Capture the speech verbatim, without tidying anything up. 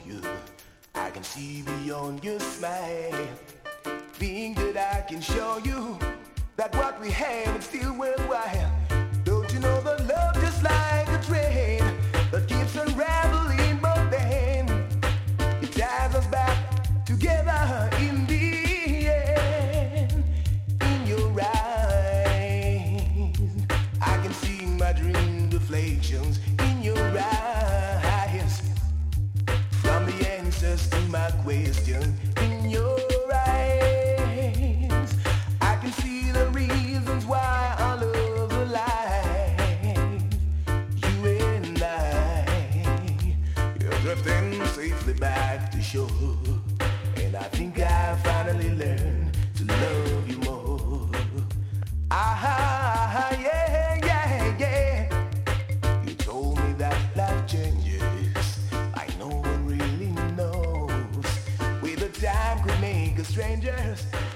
you. I can see beyond your smile. Think that I can show you that what we have is still worthwhile. Don't you know the love just like a train that keeps unraveling, but then it ties us back together in the end. In your eyes, I can see my dream reflections in your eyes. From the answers to my question in your eyes, I can see the reasons why our love's alive. You and I, you're drifting safely back to shore, and I think I finally learned to love you more. Ah, yeah, yeah, yeah. You told me that life changes, like no one really knows. Whether time could make us strangers.